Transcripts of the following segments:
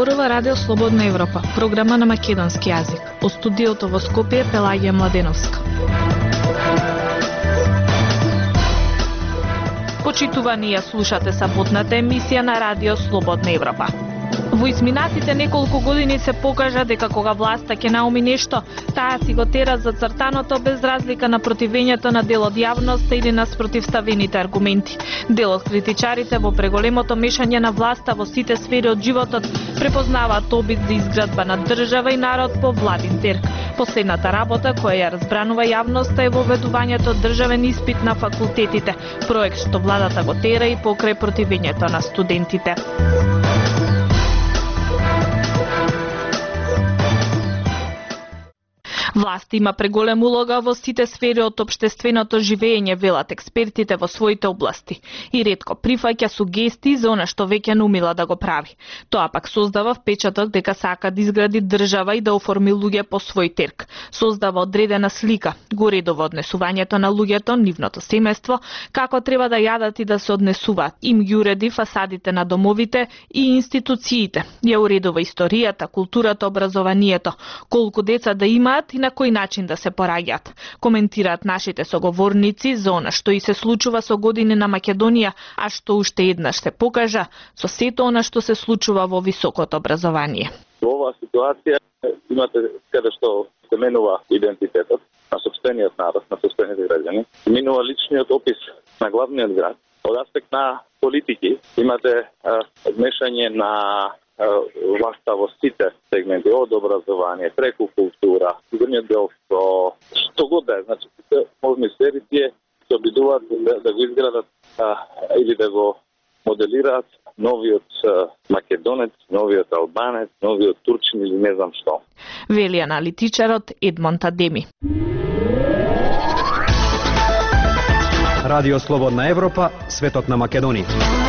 Зборува Радио Слободна Европа, програма на македонски јазик. Од студиото во Скопје Пелагија Младеновска. Почитувани, ја слушате саботната емисија на Радио Слободна Европа. Во изминатите неколку години се покажа дека кога власта ќе науми нешто, таа си го тера зацртаното без разлика на противењето на дел од јавноста или на спротивставените аргументи. Дел од критичарите во преголемото мешање на власта во сите сфери од животот препознаваат обид за изградба на држава и народ по владин терк. Последната работа која ја разбранува јавноста е воведувањето државен испит на факултетите, проект што владата го тера и покрај противењето на студентите. Власт има преголема улога во сите сфери од општественото живење, велат експертите во своите области, и ретко прифаќа сугестии за она што веќе наумила да го прави. Тоа пак создава впечаток дека сака да изгради држава и да оформи луѓе по свој терк. Создава одредена слика, го редува однесувањето на луѓето, нивното семејство, како треба да јадат и да се однесуваат. Им ги уреди фасадите на домовите и институциите. Ја уредува историјата, културата, образованието, колку деца да имаат и на кој начин да се пораѓаат. Коментираат нашите соговорници за она што и се случува со години на Македонија, а што уште еднаш се покажа со сето она што се случува во високото образование. Во оваа ситуација имате каде што се менува идентитетот на сопствениот народ, на сопствените граѓани. Минува личниот опис на главниот град. Од аспект на политики имате мешање на власта во сите сегменти, од образование, преку култура, земјоделство, што го да е. Значи, сите можни сфери тие се обидуваат да го изградат или да го моделираат новиот македонец, новиот албанец, новиот турчин или не знам што. Вели аналитичарот Едмонд Адеми. Радио Слободна Европа, светот на Македонија.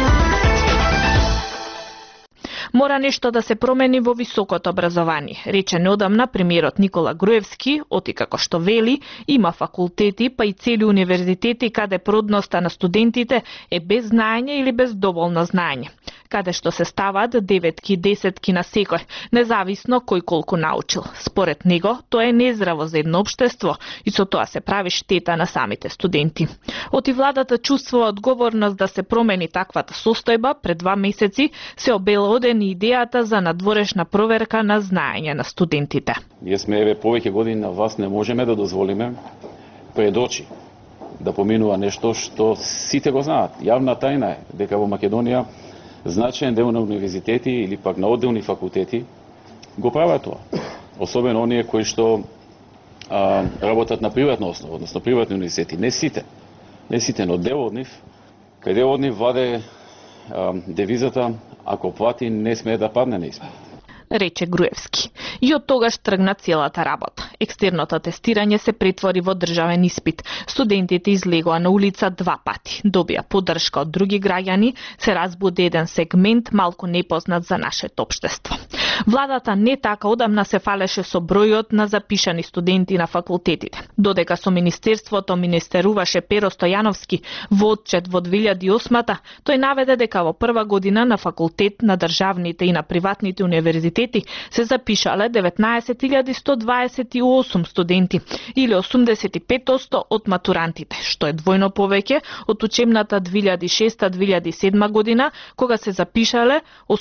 Мора нешто да се промени во високото образование, рече неодамна премиерот Никола Груевски, оти како што вели, има факултети, па и цели универзитети каде продноста на студентите е без знаење или без доволно знаење, каде што се ставаат 9-ки, 10-ки на секој, независно кој колку научил. Според него, тоа е нездраво за едно општество и со тоа се прави штета на самите студенти. Оти владата чувствува одговорност да се промени таквата состојба, пред 2 месеци се обелодени идејата за надворешна проверка на знаење на студентите. Ние сме повеќе години на вас, не можеме да дозволиме пред очи да поминува нешто што сите го знаат. Јавна тајна е дека во Македонија значаен дел на универзитети или пак на одделни факултети го прават тоа. Особено оние кои што работат на приватна основа, односно приватни универзитети. Не сите, но дел од нив, кај дел од нив ваде девизата ако плати не смее да падне на испит, рече Груевски. И од тогаш тргна целата работа. Екстерното тестирање се претвори во државен испит. Студентите излегоа на улица 2 пати. Добија поддршка од други граѓани, се разбуде еден сегмент малку непознат за нашето општество. Владата не така одамна се фалеше со бројот на запишани студенти на факултетите. Додека со Министерството министеруваше Перо Стојановски во отчет во 2008-та, тој наведе дека во прва година на факултет на државните и на приватните универзитети се запишале 19.128 студенти или 85% од матурантите, што е двојно повеќе од учебната 2006-2007 година, кога се запишале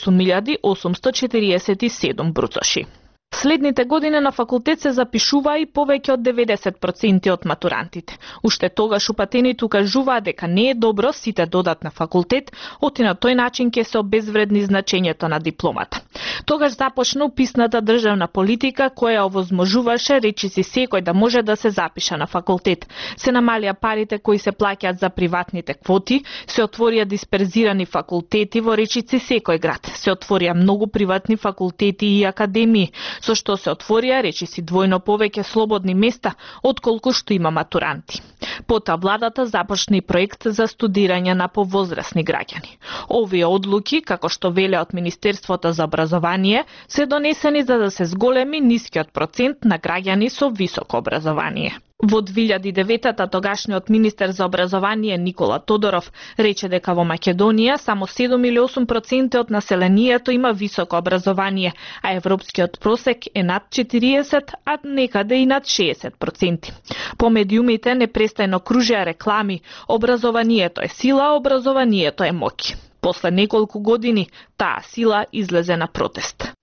8.847 бруцоши. Следните години на факултет се запишува и повеќе од 90% од матурантите. Уште тогаш упатените укажуваа дека не е добро сите додат на факултет, оти на тој начин ќе се обезвредни значењето на дипломата. Тогаш започна уписната државна политика која овозможуваше речиси секој да може да се запиша на факултет. Се намалија парите кои се плаќаат за приватните квоти, се отворија дисперзирани факултети во речиси секој град, се отворија многу приватни факултети и академии, со што се отворија речиси двојно повеќе слободни места отколку што има матуранти. Потоа владата започна и проект за студирање на повозрасни граѓани. Овие одлуки, како што веле од Министерството за образование, се донесени за да се зголеми нискиот процент на граѓани со високо образование. Во 2009-та тогашниот министер за образование Никола Тодоров рече дека во Македонија само 7 или 8% од населението има високо образование, а европскиот просек е над 40, а некаде и над 60%. По медиумите непрестајно кружеа реклами: образованието е сила, образованието е моќ. После неколку години таа сила излезе на протест.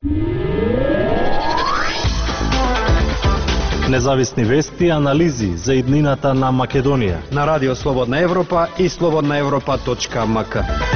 Независни вести и анализи за иднината на Македонија на Радио Слободна Европа и slobodnaevropa.mk.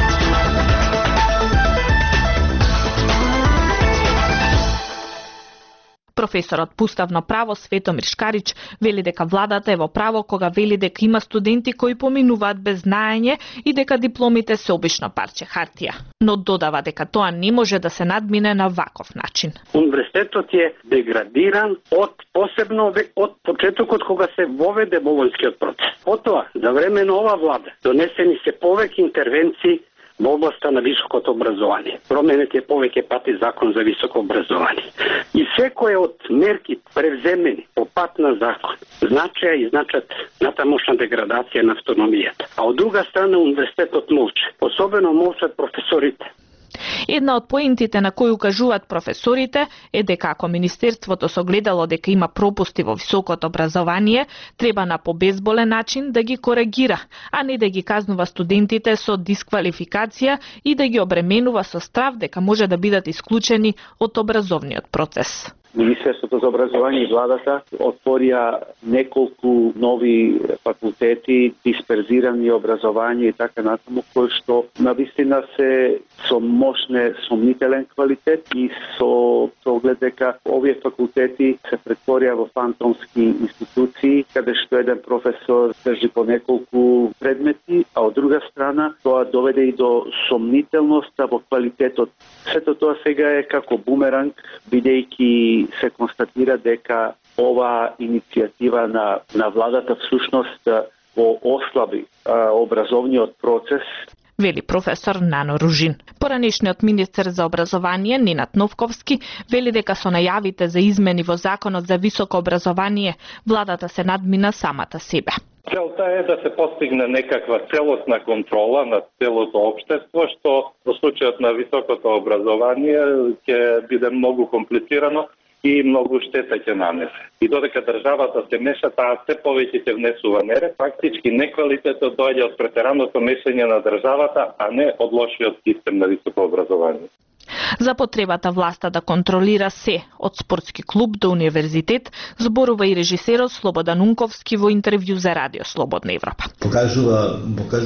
Професорот по уставно право Светомир Шкарич вели дека владата е во право кога вели дека има студенти кои поминуваат без знаење и дека дипломите се обично парче хартија. Но додава дека тоа не може да се надмине на ваков начин. Универзитетот е деградиран посебно од почетокот кога се воведе болонскиот процес. Потоа, за време на ова влада, донесени се повеќе интервенции во областа на високото образование. Променет е повеќе пати закон за високо образование. И секој од мерки превземени по пат на закон значеа и значат натамошна деградација на автономијата. А од друга страна универзитетот молчи. Особено молчат професорите. Една од поентите на кои укажуваат професорите е дека ако Министерството согледало дека има пропусти во високото образование, треба на побезболен начин да ги коригира, а не да ги казнува студентите со дисквалификација и да ги обременува со страв дека може да бидат исклучени од образовниот процес. Министерството за образование и владата отворија неколку нови факултети, дисперзирани образование и така натаму, кои што навистина се со мощне сомнителен квалитет и со оглед дека овие факултети се претворија во фантомски институции, каде што еден професор држи по неколку предмети, а од друга страна тоа доведе и до сомнителност во квалитетот. Сето тоа сега е како бумеранг, бидејќи се констатира дека ова иницијатива на владата всушност го ослаби образовниот процес. Вели професор Нано Ружин. Поранешниот министер за образование Ненад Новковски вели дека со најавите за измени во Законот за високо образование владата се надмина самата себе. Целта е да се постигне некаква целосна контрола на целото општество, што во случајот на високото образование ќе биде многу комплицирано и многу штета ќе нанесе. И додека државата се меша, таа се повеќе ќе внесува неред. Фактички неквалитетот доаѓа од претераното мешање на државата, а не од лошиот систем на високо образование. За потребата власта да контролира се, од спортски клуб до универзитет, зборува и режисерот Слободан Унковски во интервју за Радио Слободна Европа. Покажува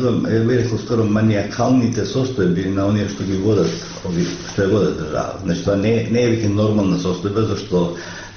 скоро маниакалните состојби на оние што ги водат, што ја водат држава. Значи тоа не е веќе нормална состојба, зашто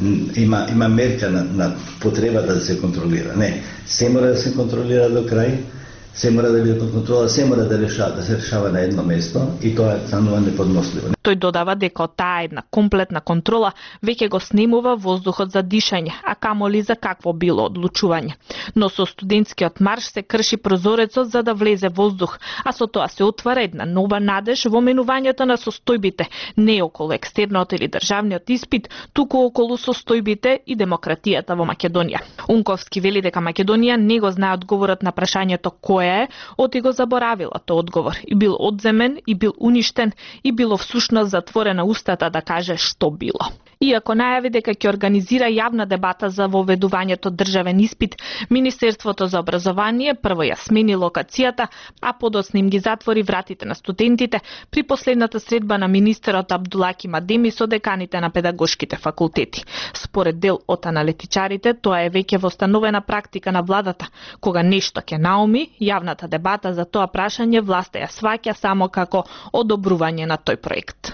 има мерка на потребата да се контролира. Не, се мора да се контролира до крај. Се мора да биде под контрола, се мора да се решава на едно место и тоа станува неподносливо. Тој додава дека таа една комплетна контрола веќе го снемува воздухот за дишање, а камоли за какво било одлучување. Но со студентскиот марш се крши прозорецот за да влезе воздух, а со тоа се отвара една нова надеж во менувањето на состојбите, не околу екстерниот или државниот испит, туку околу состојбите и демократијата во Македонија. Унковски вели дека Македонија не го знае одговорот на прашањето кој е, оти го заборавила тој одговор и бил одземен, и бил уништен, и било всушност затворена устата да каже што било. Иако најави дека ќе организира јавна дебата за воведувањето државен испит, Министерството за образование прво ја смени локацијата, а подоцна им ги затвори вратите на студентите при последната средба на министерот Абдулаки Мадеми со деканите на педагошките факултети. Според дел од аналитичарите, тоа е веќе востановена практика на владата. Кога нешто ќе науми, јавната дебата за тоа прашање власта ја сваќа само како одобрување на тој проект.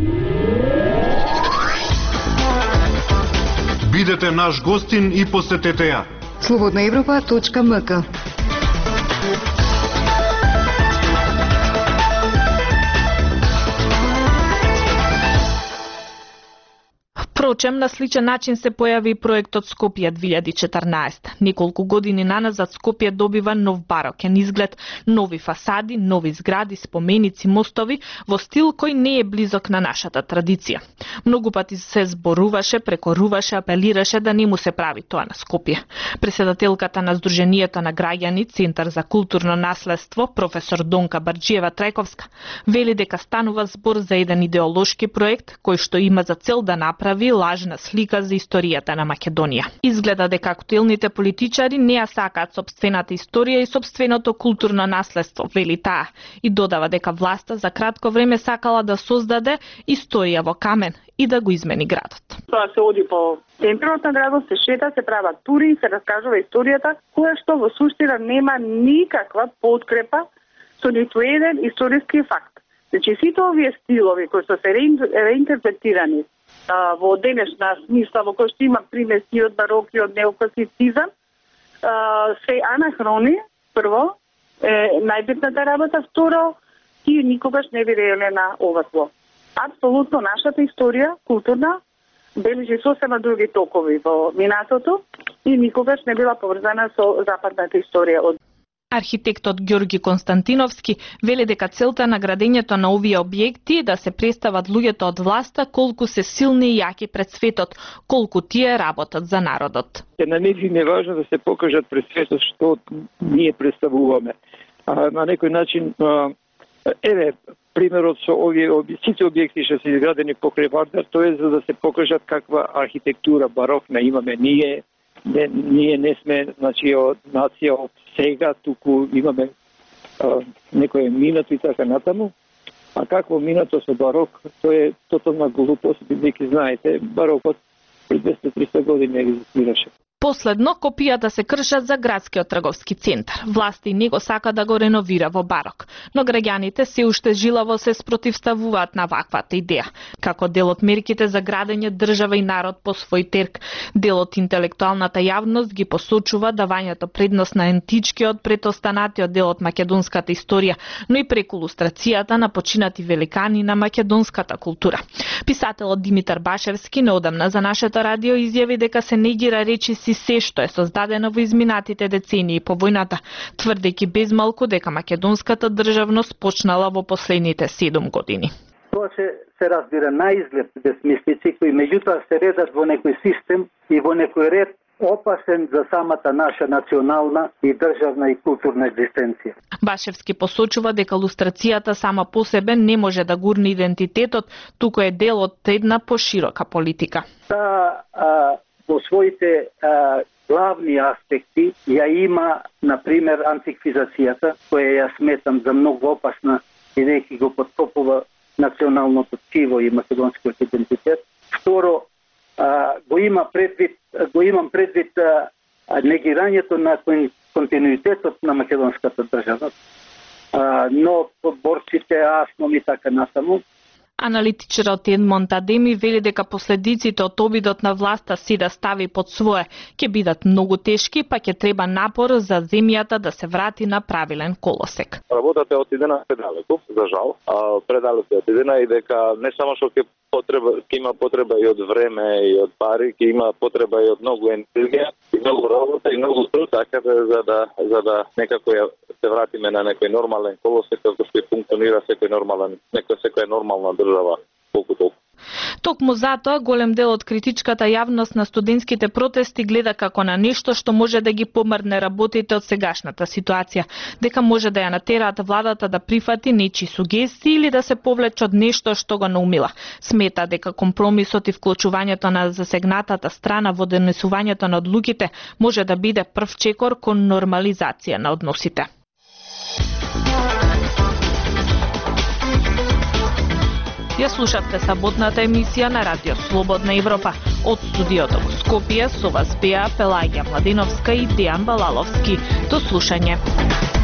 Бидете наш гостин и посетете ја. slobodnaevropa.mk. Впрочем, на сличен начин се појави и проектот Скопје 2014. Неколку години наназад Скопје добива нов барокен изглед, нови фасади, нови згради, споменици, мостови во стил кој не е близок на нашата традиција. Многу пати се зборуваше, прекоруваше, апелираше да не му се прави тоа на Скопје. Председателката на Сдруженијето на граѓани Центар за културно наследство, професор Донка Барџиева Трајковска, вели дека станува збор за еден идеолошки проект кој што има за цел да направи лажна слика за историјата на Македонија. Изгледа дека актуелните политичари не ја сакаат сопствената историја и сопственото културно наследство, вели таа, и додава дека власта за кратко време сакала да создаде историја во камен и да го измени градот. Тоа се оди по центарот на градот, се шета, се прават тури, се раскажува историјата, која што во суштина нема никаква подкрепа со ниту еден историски факт. Значи, сите овие стилови кои што се реинтерпретирани во денешна смисла, во кој што има примеси од барок и од неокласицизам, се анахрони, прво, најбитната работа, второ, тие никогаш не би реале на ова зло. Апсолутно нашата историја, културна, бележи сосема други токови во минатото и никогаш не била поврзана со западната историја од Архитектот Ѓорги Константиновски вели дека целта на градењето на овие објекти е да се представат луѓето од власта колку се силни и јаки пред светот, колку тие работат за народот. На нив е важно да се покажат пред светот што ние представуваме. На некој начин, еве, примерот со овие сите објекти што се изградени покрај Вардар, тоа е за да се покажат каква архитектура барокна имаме ние. Ние не сме, значи, од нација од сега, туку имаме некој минато и така натаму. А какво минато со барок, тоа е тотална глупост, бидејќи знаете, барокот пред 200-300 години екзистираше. Последно, копијата се кршат за градскиот трговски центар. Власти не го сака да го реновира во барок, но граѓаните се уште жилаво се спротивставуваат на ваквата идеја. Како дел од мерките за градење држава и народ по свој терк, дел од интелектуалната јавност ги посочува давањето предност на античкиот пред останатиот дел од македонската историја, но и преку илустрацијата на починати великани на македонската култура. Писателот Димитар Башевски неодамна за нашето радио изјави дека се негира речиси се што е создадено во изминатите децении по војната, тврдејќи безмалку дека македонската државност почнала во последните 7 години. Тоа се разбира на изглед безмислици кои меѓутоа се редат во некој систем и во некој ред опасен за самата наша национална и државна и културна екзистенција. Башевски посочува дека лустрацијата сама по себе не може да гурне идентитетот, туку е дел од една поширока политика. Во своите главни аспекти ја има, например, антиквизацијата, која ја сметам за многу опасна, бидејќи го подкопува националното тkiво и македонскиот идентитет. Второ, го имам предвид негирањето на континуитетот на македонската држава, но борците, асном и така насаму. Аналитичарот Едмонд Адеми вели дека последиците од обидот на власта си да стави под свое ќе бидат многу тешки, па ќе треба напор за земјата да се врати на правилен колосек. Работата е отидена предалеку, за жал. Предалеку е отидена и дека не само што ќе има потреба и од време и од пари, ќе има потреба и од многу енергија, и многу работа и многу труд, така за да некако се вратиме на некој нормален колосек како што функционира секоја нормална држава колку толку. Токму затоа голем дел од критичката јавност на студентските протести гледа како на нешто што може да ги помрне работите од сегашната ситуација, дека може да ја натераат владата да прифати нечии сугестии или да се повлече од нешто што го наумила. Смета дека компромисот и вклучувањето на засегнатата страна во донесувањето на одлуките може да биде прв чекор кон нормализација на односите. Ја слушавте саботната емисија на Радио Слободна Европа. Од студиото во Скопје со вас беа Пелагија Младиновска и Дејан Балаловски. До слушање.